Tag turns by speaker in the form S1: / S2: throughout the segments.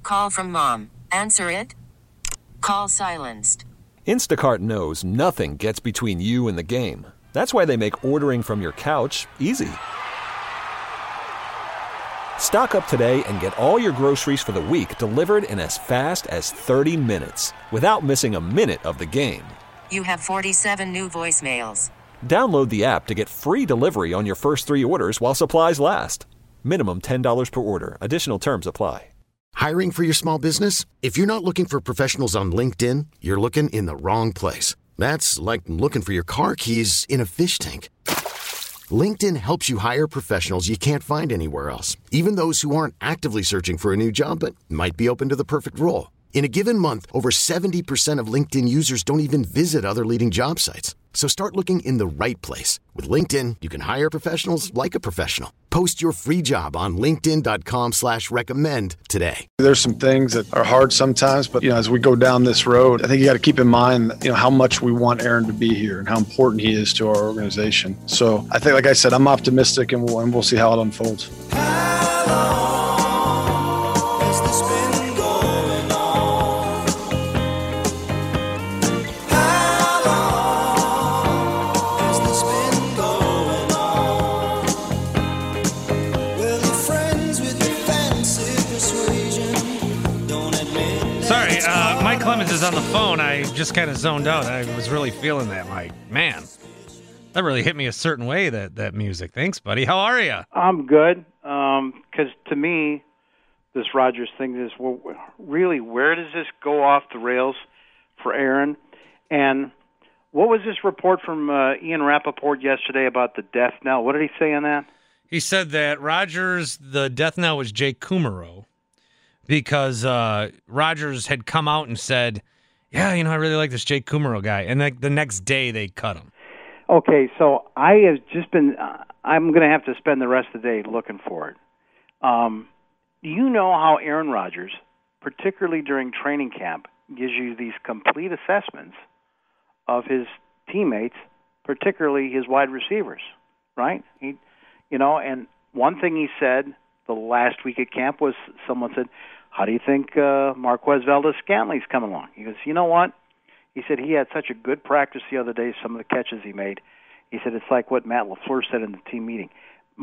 S1: Call from mom. Answer it. Call silenced.
S2: Instacart knows nothing gets between you and the game. That's why they make ordering from your couch easy. Stock up today and get all your groceries for the week delivered in as fast as 30 minutes without missing a minute of the game.
S1: You have 47 new voicemails.
S2: Download the app to get free delivery on your first 3 orders while supplies last. Minimum $10 per order. Additional terms apply.
S3: Hiring for your small business? If you're not looking for professionals on LinkedIn, you're looking in the wrong place. That's like looking for your car keys in a fish tank. LinkedIn helps you hire professionals you can't find anywhere else, even those who aren't actively searching for a new job but might be open to the perfect role. In a given month, over 70% of LinkedIn users don't even visit other leading job sites. So start looking in the right place. With LinkedIn, you can hire professionals like a professional. Post your free job on linkedin.com/recommend today.
S4: There's some things that are hard sometimes, but as we go down this road, I think you got to keep in mind, how much we want Aaron to be here and how important he is to our organization. So I think, like I said, I'm optimistic and we'll see how it unfolds.
S5: Clemens is on the phone. I just kind of zoned out. I was really feeling that. Like, man, that really hit me a certain way, that music. Thanks, buddy. How are you?
S6: I'm good. Because to me, this Rodgers thing is, well, really, where does this go off the rails for Aaron? And what was this report from Ian Rappaport yesterday about the death knell? What did he say on that?
S5: He said that Rodgers, the death knell was Jake Kumerow. Because Rodgers had come out and said, yeah, I really like this Jake Kumerow guy. And the next day they cut him.
S6: Okay, so I have just been, I'm going to have to spend the rest of the day looking for it. Do you know how Aaron Rodgers, particularly during training camp, gives you these complete assessments of his teammates, particularly his wide receivers, right? And one thing he said the last week at camp was, someone said, how do you think Marquez Valdes-Scantling's coming along? He goes, you know what? He said he had such a good practice the other day, some of the catches he made. He said it's like what Matt LaFleur said in the team meeting.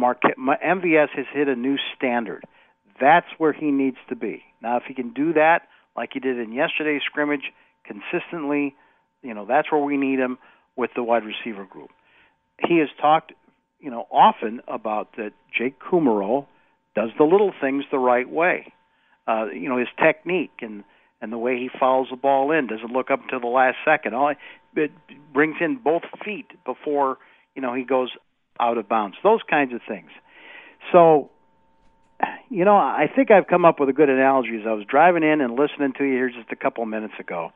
S6: MVS has hit a new standard. That's where he needs to be. Now, if he can do that like he did in yesterday's scrimmage consistently, that's where we need him with the wide receiver group. He has talked, often about that Jake Kumerow does the little things the right way. His technique and the way he fouls the ball in, doesn't look up until the last second. It brings in both feet before, he goes out of bounds. Those kinds of things. So, I think I've come up with a good analogy as I was driving in and listening to you here just a couple of minutes ago.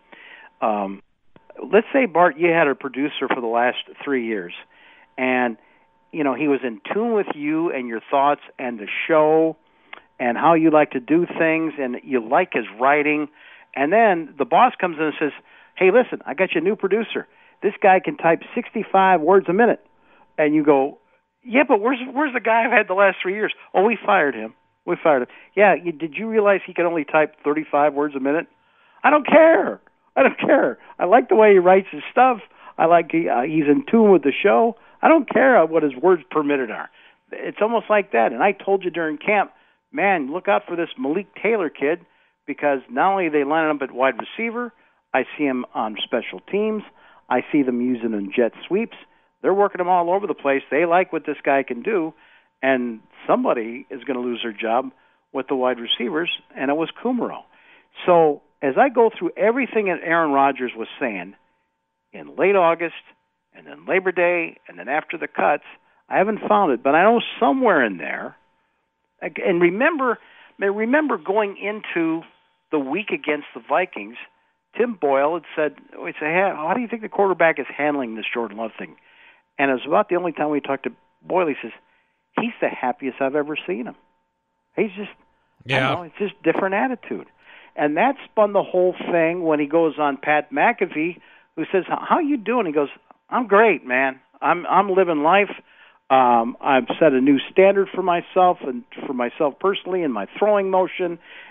S6: Let's say, Bart, you had a producer for the last 3 years, and, he was in tune with you and your thoughts and the show and how you like to do things, and you like his writing. And then the boss comes in and says, hey, listen, I got you a new producer. This guy can type 65 words a minute. And you go, yeah, but where's the guy I've had the last 3 years? Oh, we fired him. Yeah, did you realize he could only type 35 words a minute? I don't care. I like the way he writes his stuff. I like he's in tune with the show. I don't care what his words per minute are. It's almost like that. And I told you during camp, man, look out for this Malik Taylor kid, because not only they line up at wide receiver, I see him on special teams. I see them using him in jet sweeps. They're working him all over the place. They like what this guy can do, and somebody is going to lose their job with the wide receivers, and it was Kumerow. So as I go through everything that Aaron Rodgers was saying in late August and then Labor Day and then after the cuts, I haven't found it, but I know somewhere in there. And remember going into the week against the Vikings, Tim Boyle had said, how do you think the quarterback is handling this Jordan Love thing? And it was about the only time we talked to Boyle. He says, he's the happiest I've ever seen him. He's just, it's just different attitude. And that spun the whole thing when he goes on Pat McAfee, who says, how you doing? He goes, I'm great, man. I'm living life. I've set a new standard for myself and for myself personally in my throwing motion,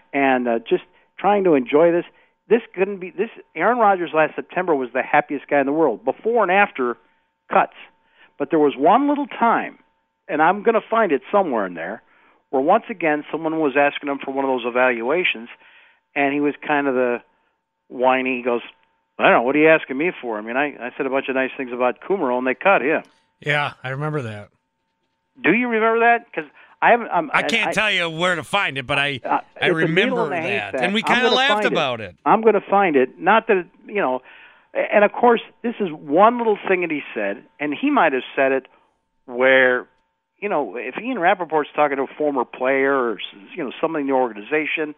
S6: and just trying to enjoy this. This couldn't be this. Aaron Rodgers last September was the happiest guy in the world, before and after cuts. But there was one little time, and I'm going to find it somewhere in there, where once again someone was asking him for one of those evaluations, and he was kind of the whiny. He goes, I don't know, what are you asking me for? I mean, I said a bunch of nice things about Kumerow, and they cut him.
S5: Yeah, I remember that.
S6: Do you remember that? Because I haven't.
S5: I can't tell you where to find it, but I remember that, and we kind of laughed about it.
S6: I'm going to find it. Not that and of course, this is one little thing that he said, and he might have said it where, if Ian Rappaport's talking to a former player or somebody in the organization,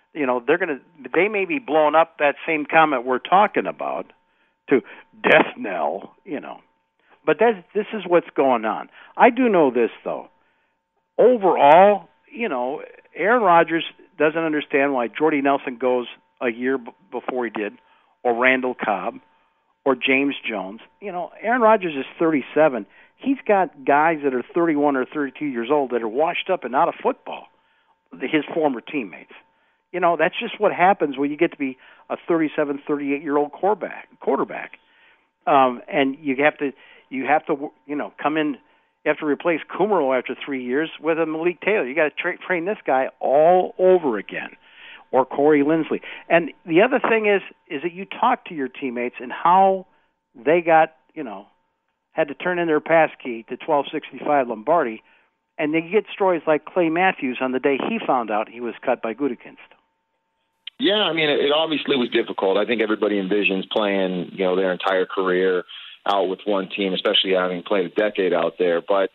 S6: they may be blowing up that same comment we're talking about to death knell, But this is what's going on. I do know this, though. Overall, Aaron Rodgers doesn't understand why Jordy Nelson goes a year before he did, or Randall Cobb, or James Jones. Aaron Rodgers is 37. He's got guys that are 31 or 32 years old that are washed up and out of football, his former teammates. That's just what happens when you get to be a 37, 38-year-old quarterback. And you have to come in. You have to replace Kumerow after 3 years with a Malik Taylor. You got to train this guy all over again, or Corey Linsley. And the other thing is that you talk to your teammates and how they got, had to turn in their pass key to 1265 Lombardi, and they get stories like Clay Matthews on the day he found out he was cut by Gutekunst.
S7: Yeah, I mean, it obviously was difficult. I think everybody envisions playing, their entire career out with one team, especially having played a decade out there. But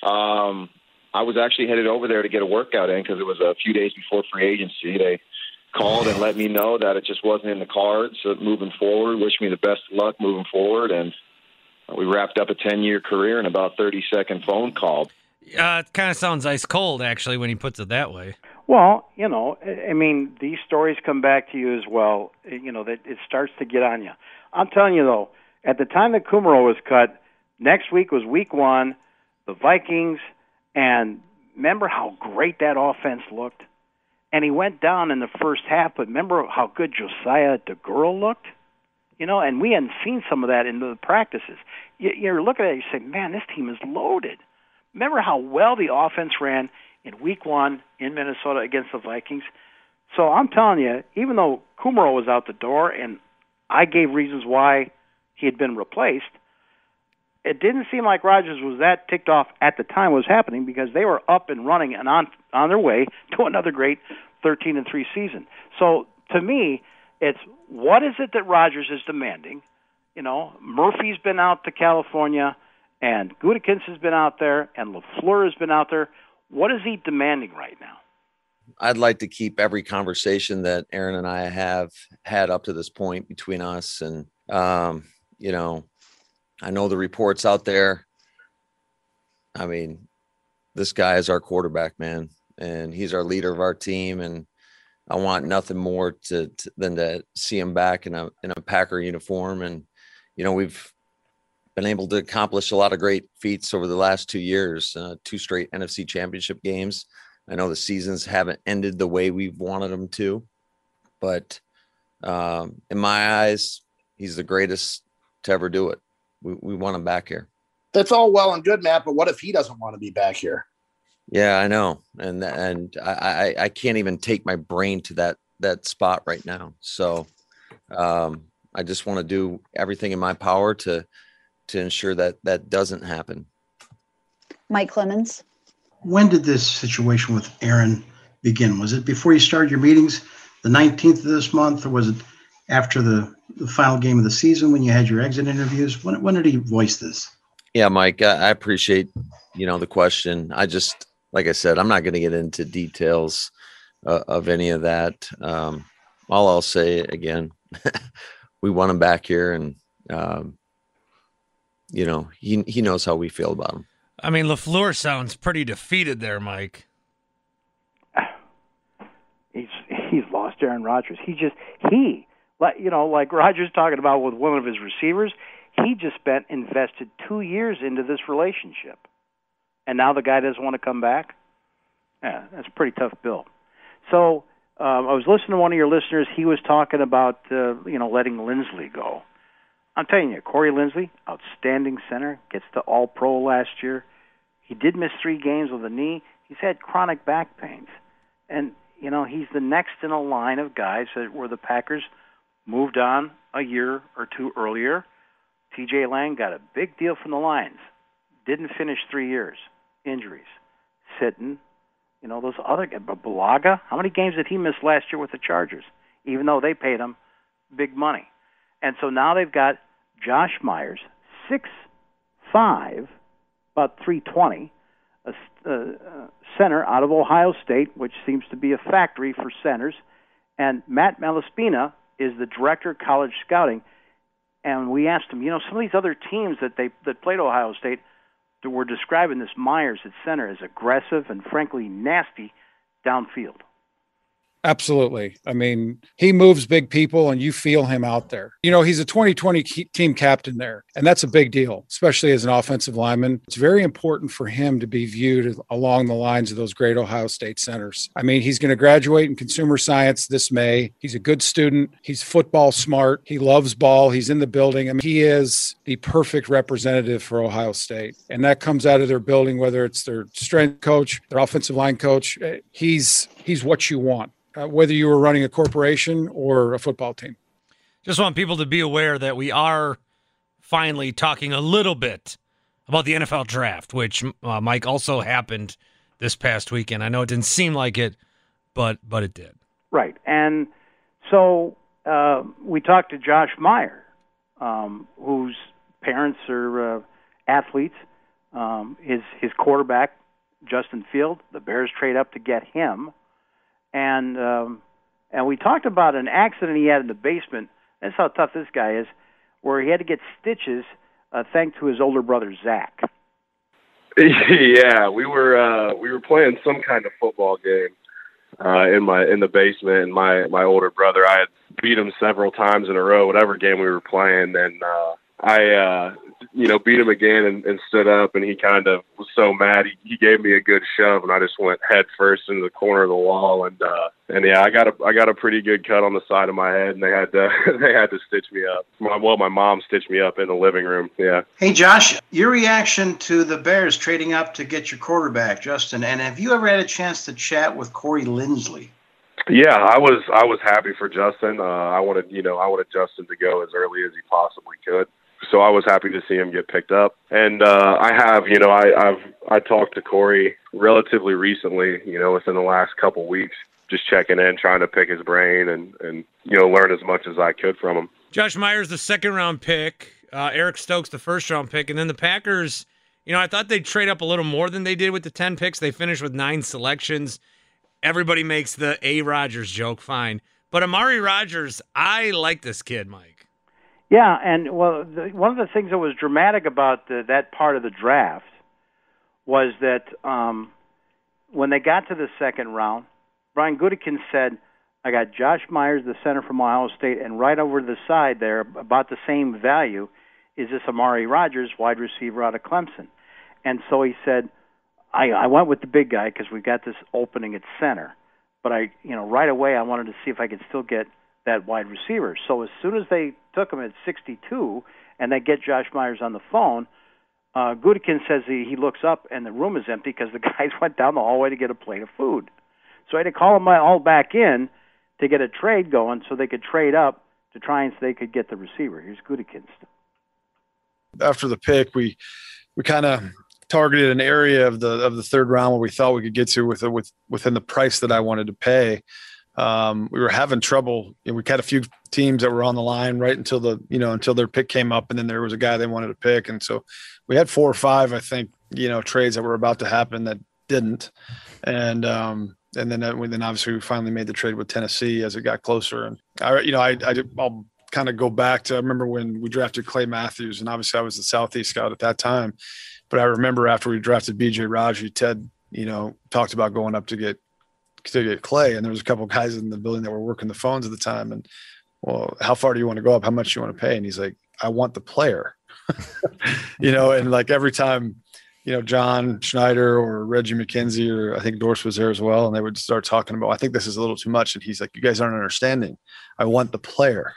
S7: I was actually headed over there to get a workout in because it was a few days before free agency. They called and let me know that it just wasn't in the cards moving forward, wished me the best of luck moving forward, and we wrapped up a 10-year career in about 30-second phone call.
S5: It kind of sounds ice cold, actually, when he puts it that way.
S6: Well, I mean, these stories come back to you as well, that it starts to get on you. I'm telling you, though, at the time that Kumerow was cut, next week was week 1, the Vikings, and remember how great that offense looked? And he went down in the first half, but remember how good Josiah DeGuerl looked? And we hadn't seen some of that in the practices. You're looking at it, you say, man, this team is loaded. Remember how well the offense ran in week 1 in Minnesota against the Vikings? So I'm telling you, even though Kumerow was out the door, and I gave reasons why he had been replaced, it didn't seem like Rodgers was that ticked off at the time it was happening, because they were up and running and on their way to another great 13-3 season. So to me, it's what is it that Rodgers is demanding? Murphy's been out to California, and Gutekunst has been out there, and LaFleur has been out there. What is he demanding right now?
S8: I'd like to keep every conversation that Aaron and I have had up to this point between us. And, I know the reports out there. I mean, this guy is our quarterback, man, and he's our leader of our team. And I want nothing more than to see him back in a Packer uniform. And, we've been able to accomplish a lot of great feats over the last 2 years, 2 straight NFC championship games. I know the seasons haven't ended the way we've wanted them to, but in my eyes, he's the greatest to ever do it. We want him back here.
S9: That's all well and good, Matt, but what if he doesn't want to be back here?
S8: Yeah, I know. And I can't even take my brain to that spot right now. So I just want to do everything in my power to ensure that doesn't happen.
S10: Mike Clemens.
S11: When did this situation with Aaron begin? Was it before you started your meetings, the 19th of this month, or was it after the final game of the season when you had your exit interviews? When did he voice this? Yeah, Mike, I appreciate, the question. I just, like I said, I'm not going to get into details of any of that. All I'll say again, we want him back here, and, he knows how we feel about him.
S5: I mean, LaFleur sounds pretty defeated there, Mike.
S6: He's lost Aaron Rodgers. Like Rodgers talking about with one of his receivers, he just invested 2 years into this relationship, and now the guy doesn't want to come back. Yeah, that's a pretty tough bill. So I was listening to one of your listeners. He was talking about letting Lindsley go. I'm telling you, Corey Lindsley, outstanding center, gets to All-Pro last year. He did miss 3 games with a knee. He's had chronic back pains. And, he's the next in a line of guys where the Packers moved on a year or 2 earlier. T.J. Lang got a big deal from the Lions. Didn't finish 3 years. Injuries. Sitting. Those other guys. Bulaga, how many games did he miss last year with the Chargers? Even though they paid him big money. And so now they've got Josh Myers, 6'5", about 320, a center out of Ohio State, which seems to be a factory for centers. And Matt Malaspina is the director of college scouting. And we asked him, some of these other teams that played Ohio State were describing this Myers at center as aggressive and frankly nasty downfield.
S12: Absolutely. I mean, he moves big people and you feel him out there. He's a 2020 team captain there, and that's a big deal, especially as an offensive lineman. It's very important for him to be viewed along the lines of those great Ohio State centers. I mean, he's going to graduate in consumer science this May. He's a good student. He's football smart. He loves ball. He's in the building. I mean, he is the perfect representative for Ohio State, and that comes out of their building, whether it's their strength coach, their offensive line coach. He's what you want. Whether you were running a corporation or a football team.
S5: Just want people to be aware that we are finally talking a little bit about the NFL draft, which, Mike, also happened this past weekend. I know it didn't seem like it, but it did.
S6: Right. And so we talked to Josh Meyer, whose parents are athletes. His quarterback, Justin Field, the Bears trade up to get him. And we talked about an accident he had in the basement. That's how tough this guy is, where he had to get stitches thanks to his older brother, Zach.
S13: Yeah, we were playing some kind of football game in the basement, and my older brother, I had beat him several times in a row, whatever game we were playing, and I beat him again and stood up, and he kind of was so mad. He gave me a good shove, and I just went head first into the corner of the wall, and yeah, I got a pretty good cut on the side of my head, and they had to stitch me up. My mom stitched me up in the living room. Yeah.
S11: Hey, Josh, your reaction to the Bears trading up to get your quarterback, Justin, and have you ever had a chance to chat with Corey Lindsley?
S13: Yeah, I was happy for Justin. I wanted Justin to go as early as he possibly could. So I was happy to see him get picked up. And I talked to Corey relatively recently, within the last couple weeks, just checking in, trying to pick his brain and learn as much as I could from him.
S5: Josh Myers, the 2nd-round pick, Eric Stokes, the 1st-round pick, and then the Packers, I thought they'd trade up a little more than they did with the 10 picks. They finished with 9 selections. Everybody makes the A. Rodgers joke, fine. But Amari Rodgers, I like this kid, Mike.
S6: Yeah, and one of the things that was dramatic about that part of the draft was that when they got to the 2nd round, Brian Gutekunst said, I got Josh Myers, the center from Ohio State, and right over the side there, about the same value, is this Amari Rodgers, wide receiver out of Clemson. And so he said, I went with the big guy because we got this opening at center. But right away I wanted to see if I could still get that wide receiver. So as soon as they took him at 62 and they get Josh Myers on the phone, Gutekunst says he looks up and the room is empty because the guys went down the hallway to get a plate of food. So I had to call them all back in to get a trade going so they could trade up to try and so they could get the receiver. Here's Gutekunst.
S4: After the pick, we kind of targeted an area of the 3rd round where we thought we could get to within the price that I wanted to pay. We were having trouble. We had a few teams that were on the line right until until their pick came up, and then there was a guy they wanted to pick, and so we had 4 or 5, I think, trades that were about to happen that didn't, and then obviously we finally made the trade with Tennessee as it got closer, and I'll kind of go back to I remember when we drafted Clay Matthews, and obviously I was the Southeast scout at that time, but I remember after we drafted B.J. Raji, Ted talked about going up to get Clay, and there was a couple of guys in the building that were working the phones at the time, and well, how far do you want to go up? How much do you want to pay? And he's like, I want the player. And like every time John Schneider or Reggie McKenzie, or I think Dorse was there as well. And they would start talking about, I think this is a little too much. And he's like, you guys aren't understanding. I want the player,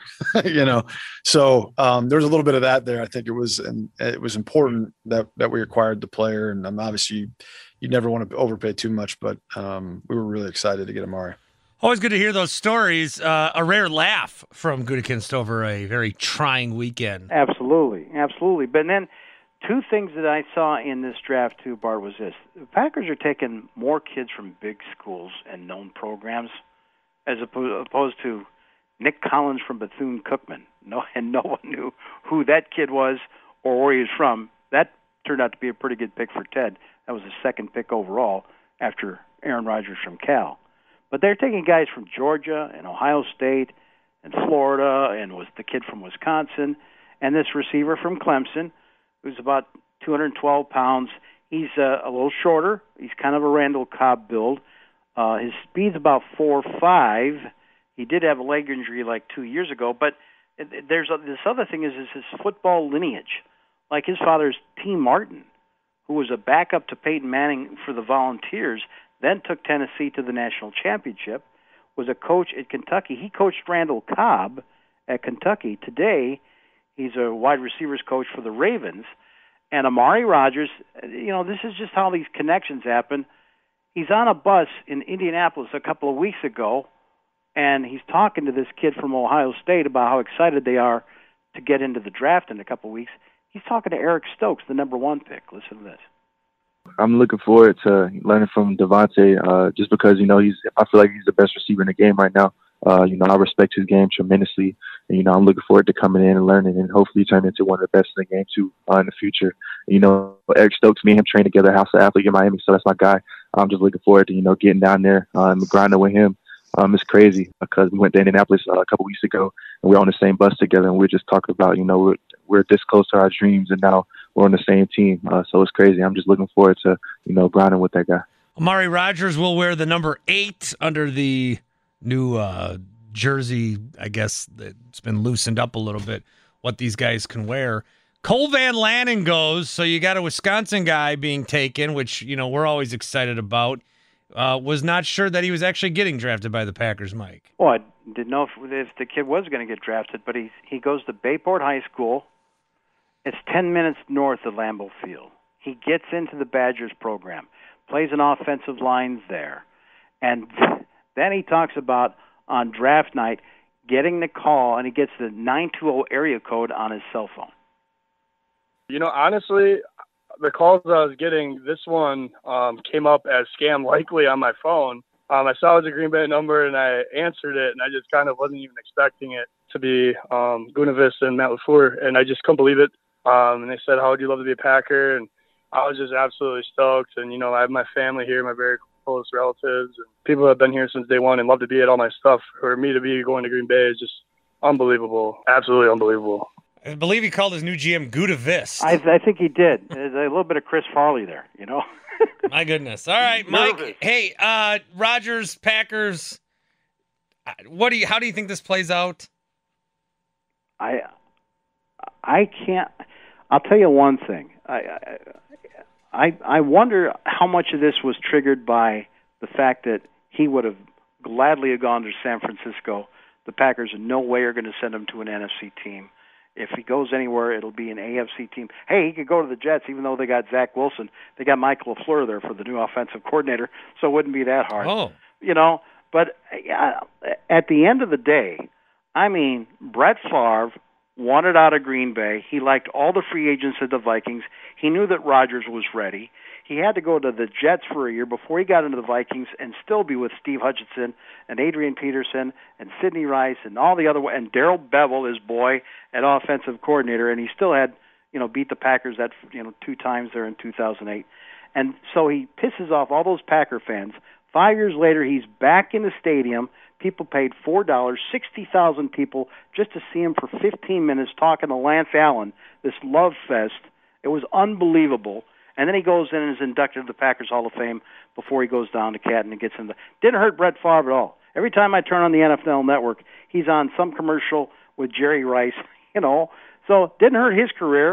S4: So there was a little bit of that there. I think it was important that we acquired the player. And obviously you never want to overpay too much, but we were really excited to get Amari.
S5: Always good to hear those stories. A rare laugh from Gutekunst over a very trying weekend.
S6: Absolutely. But then two things that I saw in this draft, too, Bart, was this. The Packers are taking more kids from big schools and known programs as opposed to Nick Collins from Bethune-Cookman. No one knew who that kid was or where he was from. That turned out to be a pretty good pick for Ted. That was the second pick overall after Aaron Rodgers from Cal. But they're taking guys from Georgia and Ohio State and Florida, and was the kid from Wisconsin, and this receiver from Clemson, who's about 212 pounds. He's a little shorter. He's kind of a Randall Cobb build. His speed's about 4.5. He did have a leg injury like 2 years ago, but there's this other thing is his football lineage. Like his father's T. Martin, who was a backup to Peyton Manning for the Volunteers, then took Tennessee to the national championship, was a coach at Kentucky. He coached Randall Cobb at Kentucky. Today, he's a wide receivers coach for the Ravens. And Amari Rodgers, this is just how these connections happen. He's on a bus in Indianapolis a couple of weeks ago, and he's talking to this kid from Ohio State about how excited they are to get into the draft in a couple of weeks. He's talking to Eric Stokes, the number 1 pick. Listen to this.
S14: I'm looking forward to learning from Devontae, just because, I feel like he's the best receiver in the game right now. I respect his game tremendously. And, I'm looking forward to coming in and learning and hopefully turn into one of the best in the game, too, in the future. Eric Stokes, me and him train together, House of Athlete in Miami, so that's my guy. I'm just looking forward to, getting down there and grinding with him. It's crazy because we went to Indianapolis a couple weeks ago, and we were on the same bus together, and we were just talking about, we're this close to our dreams, and now we're on the same team. So it's crazy. I'm just looking forward to, grinding with that guy.
S5: Amari Rodgers will wear the number 8 under the new jersey. I guess it's been loosened up a little bit what these guys can wear. Cole Van Lannon goes, so you got a Wisconsin guy being taken, which, we're always excited about. Was not sure that he was actually getting drafted by the Packers, Mike.
S6: Well, I didn't know if the kid was going to get drafted, but he goes to Bayport High School. It's 10 minutes north of Lambeau Field. He gets into the Badgers program, plays an offensive line there, and then he talks about on draft night getting the call, and he gets the 920 area code on his cell phone.
S13: Honestly, the calls I was getting, this one came up as scam likely on my phone. I saw it was a Green Bay number, and I answered it, and I just kind of wasn't even expecting it to be Gutekunst and Matt LaFleur, and I just couldn't believe it. And they said, how would you love to be a Packer? And I was just absolutely stoked. And, I have my family here, my very close relatives, and people who have been here since day one and love to be at all my stuff. For me to be going to Green Bay is just unbelievable, absolutely unbelievable.
S5: I believe he called his new GM Gutekunst.
S6: I think he did. There's a little bit of Chris Farley there,
S5: My goodness. All right, Mike. Hey, Rodgers, Packers. How do you think this plays out?
S6: I can't. I'll tell you one thing. I wonder how much of this was triggered by the fact that he would have gladly gone to San Francisco. The Packers in no way are going to send him to an NFC team. If he goes anywhere, it'll be an AFC team. Hey, he could go to the Jets, even though they got Zach Wilson. They got Michael LaFleur there for the new offensive coordinator, so it wouldn't be that hard.
S5: Oh.
S6: But at the end of the day, Brett Favre wanted out of Green Bay. He liked all the free agents of the Vikings. He knew that Rodgers was ready. He had to go to the Jets for a year before he got into the Vikings and still be with Steve Hutchinson and Adrian Peterson and Sidney Rice and all the other, and Darrell Bevel, his boy, at offensive coordinator, and he still had, beat the Packers 2 times there in 2008. And so he pisses off all those Packer fans. 5 years later, he's back in the stadium. People paid $4, 60,000 people, just to see him for 15 minutes talking to Lance Allen, this love fest. It was unbelievable. And then he goes in and is inducted to the Packers Hall of Fame before he goes down to Canton and gets in. Didn't hurt Brett Favre at all. Every time I turn on the NFL Network, he's on some commercial with Jerry Rice, So didn't hurt his career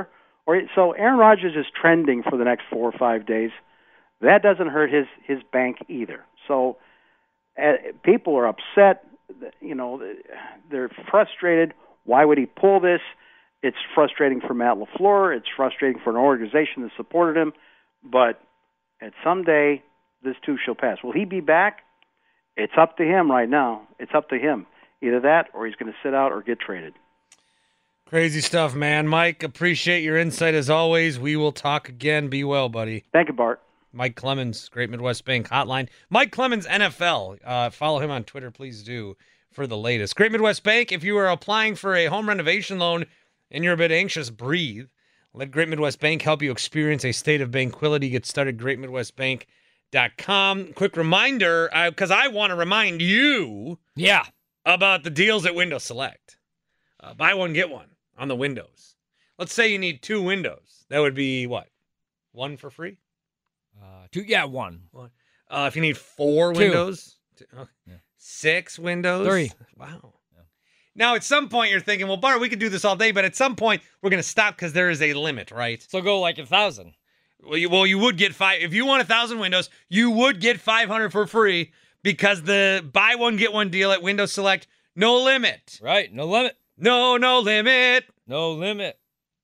S6: So Aaron Rodgers is trending for the next 4 or 5 days. That doesn't hurt his bank either. So people are upset. You know, they're frustrated. Why would he pull this? It's frustrating for Matt LaFleur. It's frustrating for an organization that supported him. But at some day, this too shall pass. Will he be back? It's up to him right now. It's up to him. Either that or he's going to sit out or get traded.
S5: Crazy stuff, man. Mike, appreciate your insight as always. We will talk again. Be well, buddy.
S6: Thank you, Bart.
S5: Mike Clemens, Great Midwest Bank Hotline. Mike Clemens, NFL. Follow him on Twitter, please do, for the latest. Great Midwest Bank, if you are applying for a home renovation loan and you're a bit anxious, breathe. Let Great Midwest Bank help you experience a state of banquility. Get started, greatmidwestbank.com. Quick reminder, because I want to remind you about the deals at Window Select. Buy one, get one on the windows. Let's say you need 2 windows. That would be what? 1 for free?
S15: 2, 1.
S5: If you need 4 windows, 6 windows,
S15: 3.
S5: Wow. Yeah. Now, at some point, you're thinking, well, Bart, we could do this all day, but at some point, we're going to stop because there is a limit, right?
S15: So go like 1,000.
S5: Well, you would get 5. If you want 1,000 windows, you would get 500 for free because the buy one, get one deal at Window Select, no limit.
S15: Right, no limit.
S5: No limit.
S15: No limit.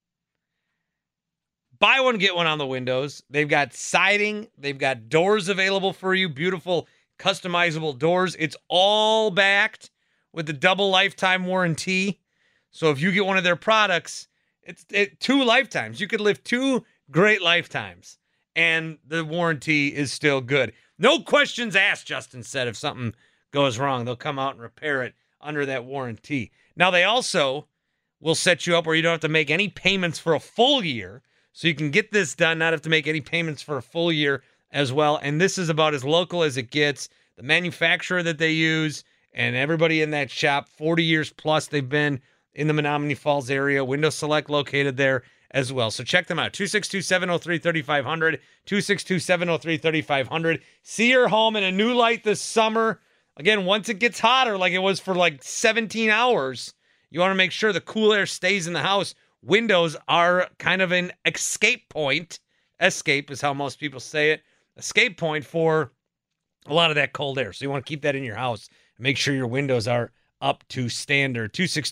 S5: Buy one, get one on the windows. They've got siding. They've got doors available for you. Beautiful, customizable doors. It's all backed with the double lifetime warranty. So if you get one of their products, it's 2 lifetimes. You could live 2 great lifetimes, and the warranty is still good. No questions asked, Justin said. If something goes wrong, they'll come out and repair it under that warranty. Now, they also will set you up where you don't have to make any payments for a full year. So you can get this done, not have to make any payments for a full year as well. And this is about as local as it gets. The manufacturer that they use and everybody in that shop, 40 years plus they've been in the Menominee Falls area. Window Select located there as well. So check them out. 262-703-3500, 262-703-3500. See your home in a new light this summer. Again, once it gets hotter like it was for like 17 hours, you want to make sure the cool air stays in the house. Windows are kind of an escape point. Escape is how most people say it. Escape point for a lot of that cold air. So you want to keep that in your house. Make sure your windows are up to standard.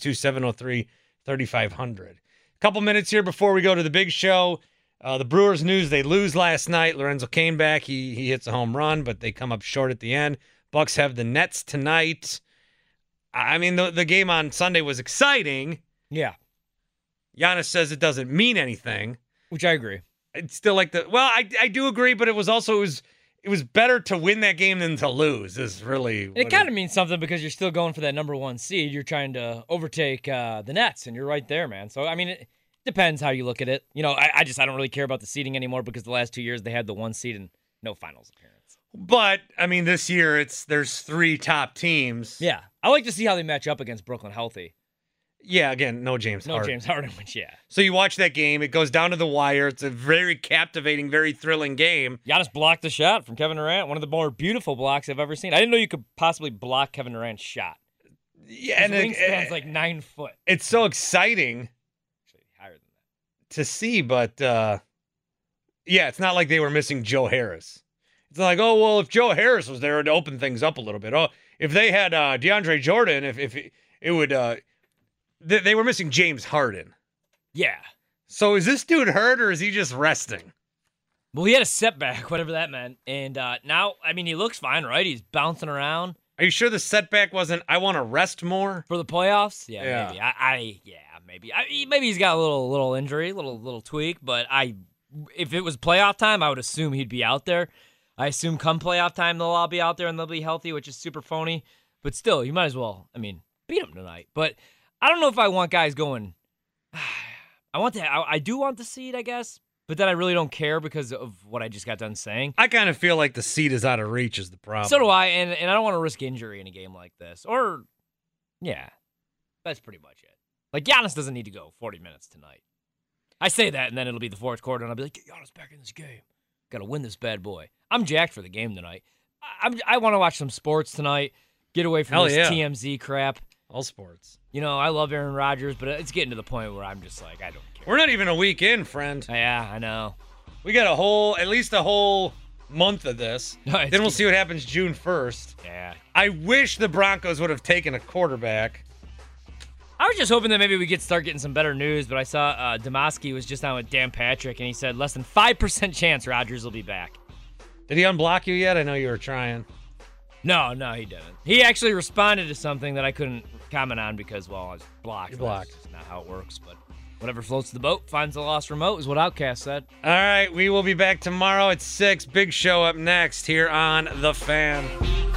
S5: 262-703-3500. A couple minutes here before we go to the big show. The Brewers news, they lose last night. Lorenzo came back. He hits a home run, but they come up short at the end. Bucks have the Nets tonight. I mean, the game on Sunday was exciting.
S15: Yeah.
S5: Giannis says it doesn't mean anything.
S15: Which I agree.
S5: It's still like I do agree, but it was better to win that game than to lose. Is really
S15: it kind of means something because you're still going for that number 1 seed. You're trying to overtake the Nets, and you're right there, man. So I mean, it depends how you look at it. You know, I don't really care about the seeding anymore because the last 2 years they had the 1 seed and no finals appearance.
S5: But I mean, this year there's 3 top teams.
S15: Yeah, I like to see how they match up against Brooklyn healthy.
S5: Yeah, again, no James Harden.
S15: No James Harden, which, yeah.
S5: So you watch that game. It goes down to the wire. It's a very captivating, very thrilling game.
S15: Giannis blocked the shot from Kevin Durant. One of the more beautiful blocks I've ever seen. I didn't know you could possibly block Kevin Durant's shot.
S5: Yeah,
S15: his wingspan's like 9 foot.
S5: It's so exciting.
S15: Actually, higher than that.
S5: To see, but yeah, it's not like they were missing Joe Harris. It's not like, oh, well, if Joe Harris was there, it'd open things up a little bit. Oh, if they had DeAndre Jordan, if it would... They were missing James Harden.
S15: Yeah.
S5: So is this dude hurt or is he just resting?
S15: Well, he had a setback, whatever that meant. And now, I mean, he looks fine, right? He's bouncing around.
S5: Are you sure the setback wasn't, I want to rest more?
S15: For the playoffs? Yeah, maybe. Maybe. Maybe he's got a little injury, little tweak. But if it was playoff time, I would assume he'd be out there. I assume come playoff time, they'll all be out there and they'll be healthy, which is super phony. But still, you might as well, beat him tonight. But I don't know if I want guys going. I do want the seed, I guess, but then I really don't care because of what I just got done saying.
S5: I kind of feel like the seed is out of reach is the problem.
S15: So do I, and I don't want to risk injury in a game like this. Or, yeah, that's pretty much it. Like, Giannis doesn't need to go 40 minutes tonight. I say that, and then it'll be the fourth quarter, and I'll be like, get Giannis back in this game. Got to win this bad boy. I'm jacked for the game tonight. I want to watch some sports tonight, get away from this TMZ crap.
S5: All sports.
S15: You know, I love Aaron Rodgers, but it's getting to the point where I'm just like, I don't care.
S5: We're not even a week in, friend.
S15: Yeah, I know.
S5: We got at least a whole month of this. Then we'll see what happens June 1st.
S15: Yeah.
S5: I wish the Broncos would have taken a quarterback.
S15: I was just hoping that maybe we could start getting some better news, but I saw Demoski was just on with Dan Patrick, and he said less than 5% chance Rodgers will be back.
S5: Did he unblock you yet? I know you were trying.
S15: No, he didn't. He actually responded to something that I couldn't comment on because, well, I was blocked.
S5: You're blocked.
S15: That's not how it works, but whatever floats the boat finds the lost remote is what Outcast said.
S5: All right, we will be back tomorrow at 6. Big show up next here on The Fan.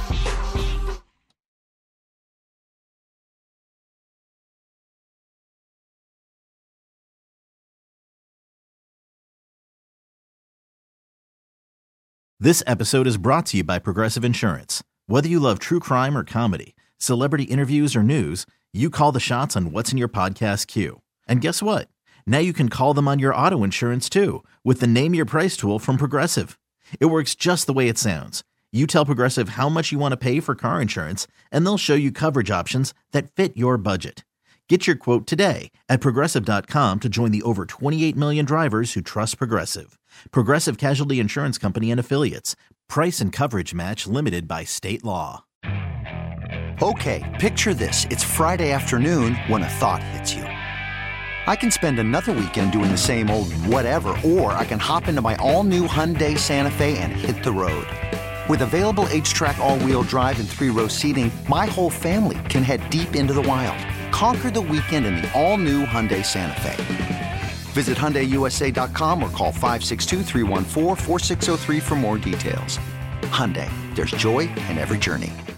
S16: This episode is brought to you by Progressive Insurance. Whether you love true crime or comedy, celebrity interviews or news, you call the shots on what's in your podcast queue. And guess what? Now you can call them on your auto insurance too with the Name Your Price tool from Progressive. It works just the way it sounds. You tell Progressive how much you want to pay for car insurance, and they'll show you coverage options that fit your budget. Get your quote today at Progressive.com to join the over 28 million drivers who trust Progressive. Progressive Casualty Insurance Company and Affiliates. Price and coverage match limited by state law.
S17: Okay, picture this. It's Friday afternoon when a thought hits you. I can spend another weekend doing the same old whatever, or I can hop into my all-new Hyundai Santa Fe and hit the road. With available H-Track all-wheel drive and 3-row seating, my whole family can head deep into the wild. Conquer the weekend in the all-new Hyundai Santa Fe. Visit HyundaiUSA.com or call 562-314-4603 for more details. Hyundai, there's joy in every journey.